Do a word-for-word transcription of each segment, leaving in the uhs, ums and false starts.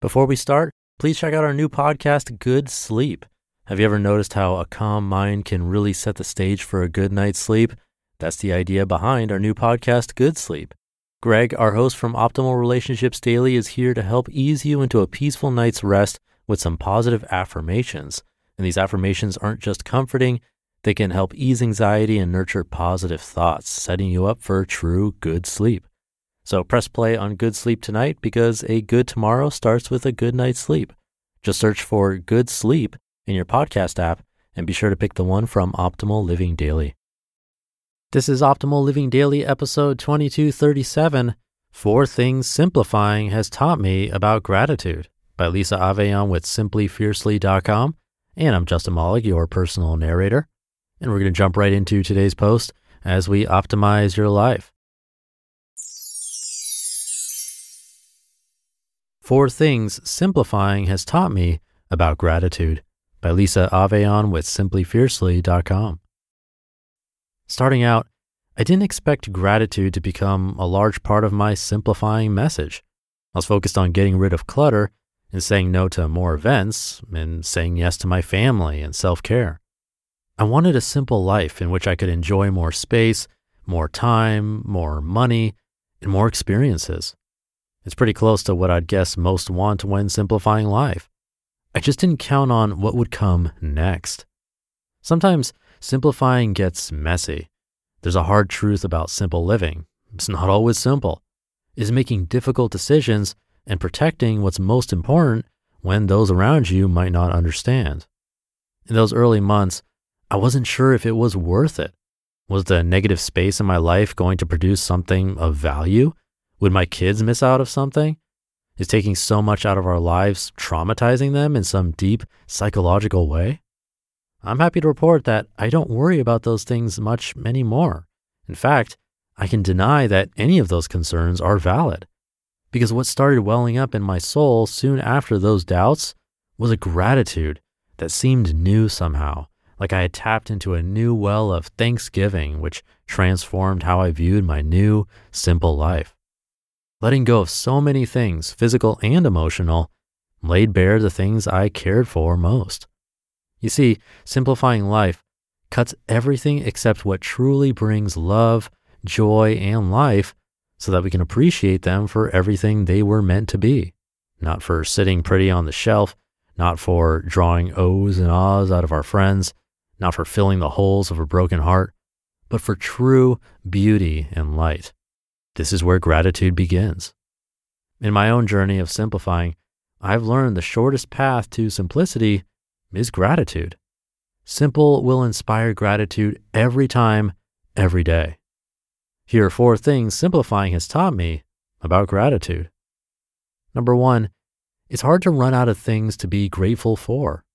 Before we start, please check out our new podcast, Good Sleep. Have you ever noticed how a calm mind can really set the stage for a good night's sleep? That's the idea behind our new podcast, Good Sleep. Greg, our host from Optimal Relationships Daily, is here to help ease you into a peaceful night's rest with some positive affirmations. And these affirmations aren't just comforting, they can help ease anxiety and nurture positive thoughts, setting you up for true good sleep. So press play on Good Sleep tonight because a good tomorrow starts with a good night's sleep. Just search for Good Sleep in your podcast app and be sure to pick the one from Optimal Living Daily. This is Optimal Living Daily episode twenty-two thirty-seven, Four Things Simplifying Has Taught Me About Gratitude by Lisa Aveillon with simply fiercely dot com. And I'm Justin Mollig, your personal narrator. And we're going to jump right into today's post as we optimize your life. Four Things Simplifying Has Taught Me About Gratitude by Lisa Aveillon with simply fiercely dot com. Starting out, I didn't expect gratitude to become a large part of my simplifying message. I was focused on getting rid of clutter and saying no to more events and saying yes to my family and self-care. I wanted a simple life in which I could enjoy more space, more time, more money, and more experiences. It's pretty close to what I'd guess most want when simplifying life. I just didn't count on what would come next. Sometimes simplifying gets messy. There's a hard truth about simple living. It's not always simple. It's making difficult decisions and protecting what's most important when those around you might not understand. In those early months, I wasn't sure if it was worth it. Was the negative space in my life going to produce something of value? Would my kids miss out of something? Is taking so much out of our lives traumatizing them in some deep psychological way? I'm happy to report that I don't worry about those things much anymore. In fact, I can deny that any of those concerns are valid. Because what started welling up in my soul soon after those doubts was a gratitude that seemed new somehow, like I had tapped into a new well of thanksgiving, which transformed how I viewed my new, simple life. Letting go of so many things, physical and emotional, laid bare the things I cared for most. You see, simplifying life cuts everything except what truly brings love, joy, and life so that we can appreciate them for everything they were meant to be. Not for sitting pretty on the shelf, not for drawing ohs and ahs out of our friends, not for filling the holes of a broken heart, but for true beauty and light. This is where gratitude begins. In my own journey of simplifying, I've learned the shortest path to simplicity is gratitude. Simple will inspire gratitude every time, every day. Here are four things simplifying has taught me about gratitude. Number one, it's hard to run out of things to be grateful for.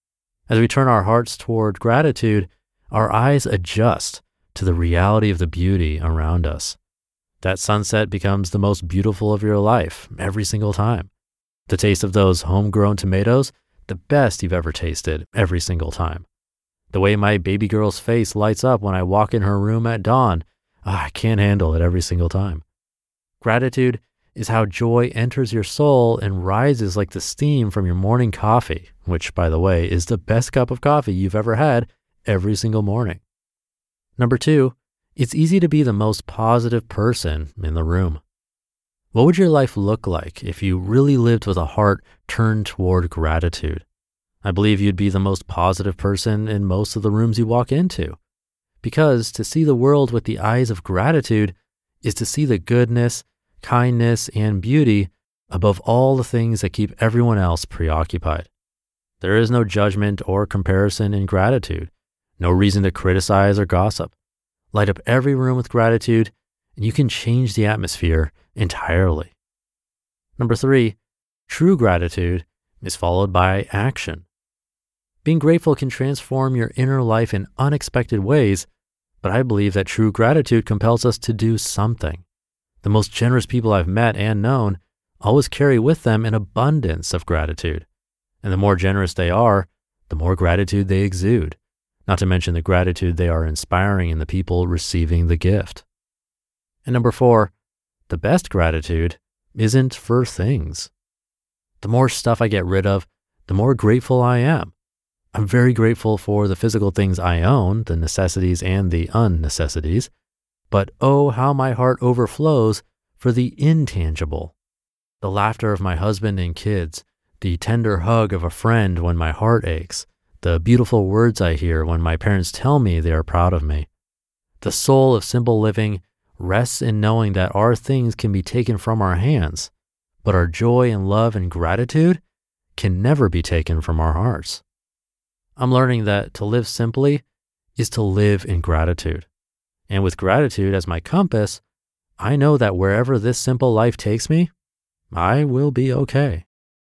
As we turn our hearts toward gratitude, our eyes adjust to the reality of the beauty around us. That sunset becomes the most beautiful of your life every single time. The taste of those homegrown tomatoes, the best you've ever tasted every single time. The way my baby girl's face lights up when I walk in her room at dawn, oh, I can't handle it every single time. Gratitude is how joy enters your soul and rises like the steam from your morning coffee, which, by the way, is the best cup of coffee you've ever had every single morning. Number two, it's easy to be the most positive person in the room. What would your life look like if you really lived with a heart turned toward gratitude? I believe you'd be the most positive person in most of the rooms you walk into. Because to see the world with the eyes of gratitude is to see the goodness, kindness, and beauty above all the things that keep everyone else preoccupied. There is no judgment or comparison in gratitude, no reason to criticize or gossip. Light up every room with gratitude, and you can change the atmosphere entirely. Number three, true gratitude is followed by action. Being grateful can transform your inner life in unexpected ways, but I believe that true gratitude compels us to do something. The most generous people I've met and known always carry with them an abundance of gratitude. And the more generous they are, the more gratitude they exude. Not to mention the gratitude they are inspiring in the people receiving the gift. And number four, the best gratitude isn't for things. The more stuff I get rid of, the more grateful I am. I'm very grateful for the physical things I own, the necessities and the unnecessities. But oh, how my heart overflows for the intangible. The laughter of my husband and kids, the tender hug of a friend when my heart aches, the beautiful words I hear when my parents tell me they are proud of me. The soul of simple living rests in knowing that our things can be taken from our hands, but our joy and love and gratitude can never be taken from our hearts. I'm learning that to live simply is to live in gratitude. And with gratitude as my compass, I know that wherever this simple life takes me, I will be okay.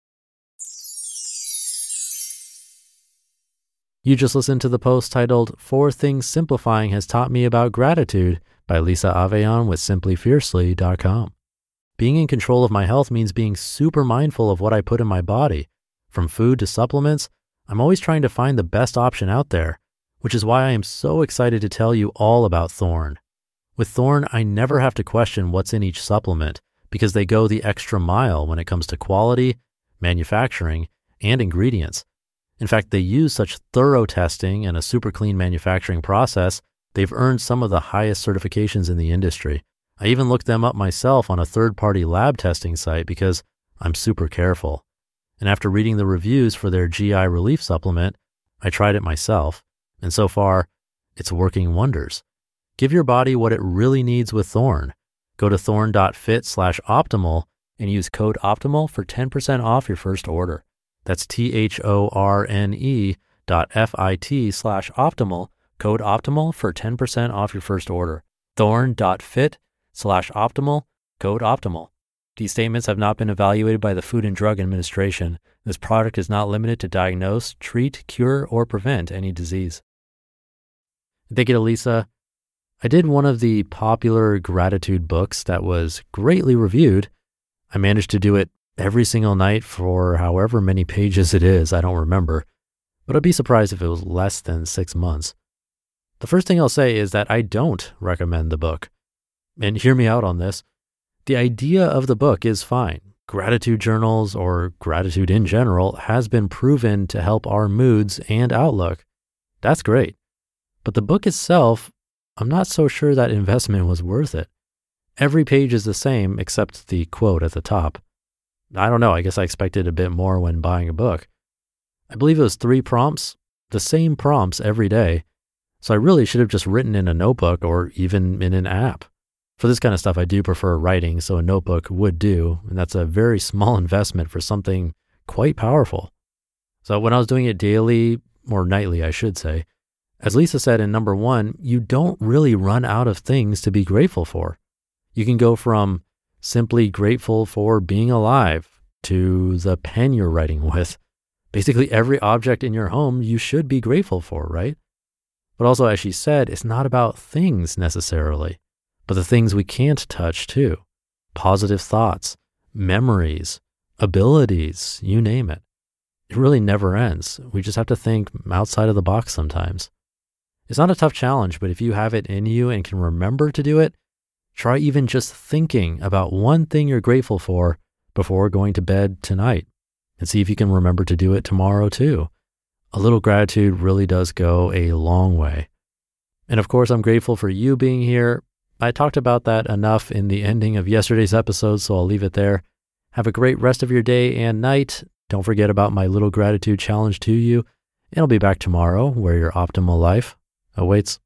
You just listened to the post titled Four Things Simplifying Has Taught Me About Gratitude by Lisa Aveillon with simply fiercely dot com. Being in control of my health means being super mindful of what I put in my body. From food to supplements, I'm always trying to find the best option out there, which is why I am so excited to tell you all about Thorne. With Thorne, I never have to question what's in each supplement because they go the extra mile when it comes to quality, manufacturing, and ingredients. In fact, they use such thorough testing and a super clean manufacturing process, they've earned some of the highest certifications in the industry. I even looked them up myself on a third-party lab testing site because I'm super careful. And after reading the reviews for their G I relief supplement, I tried it myself. And so far, it's working wonders. Give your body what it really needs with Thorne. Go to thorne.fit slash optimal and use code OPTIMAL for ten percent off your first order. That's T-H-O-R-N-E dot F-I-T slash optimal, code OPTIMAL for ten percent off your first order. Thorne.fit slash optimal, code OPTIMAL. These statements have not been evaluated by the Food and Drug Administration. This product is not limited to diagnose, treat, cure, or prevent any disease. Thank you to Lisa. I did one of the popular gratitude books that was greatly reviewed. I managed to do it every single night for however many pages it is, I don't remember, but I'd be surprised if it was less than six months. The first thing I'll say is that I don't recommend the book. And hear me out on this. The idea of the book is fine. Gratitude journals or gratitude in general has been proven to help our moods and outlook. That's great. But the book itself, I'm not so sure that investment was worth it. Every page is the same except the quote at the top. I don't know, I guess I expected a bit more when buying a book. I believe it was three prompts, the same prompts every day. So I really should have just written in a notebook or even in an app. For this kind of stuff, I do prefer writing, so a notebook would do, and that's a very small investment for something quite powerful. So when I was doing it daily, or nightly, I should say, as Lisa said in number one, you don't really run out of things to be grateful for. You can go from simply grateful for being alive to the pen you're writing with. Basically every object in your home you should be grateful for, right? But also, as she said, it's not about things necessarily, but the things we can't touch too. Positive thoughts, memories, abilities, you name it. It really never ends. We just have to think outside of the box sometimes. It's not a tough challenge, but if you have it in you and can remember to do it, try even just thinking about one thing you're grateful for before going to bed tonight and see if you can remember to do it tomorrow too. A little gratitude really does go a long way. And of course, I'm grateful for you being here. I talked about that enough in the ending of yesterday's episode, so I'll leave it there. Have a great rest of your day and night. Don't forget about my little gratitude challenge to you. And I'll be back tomorrow where your optimal life awaits.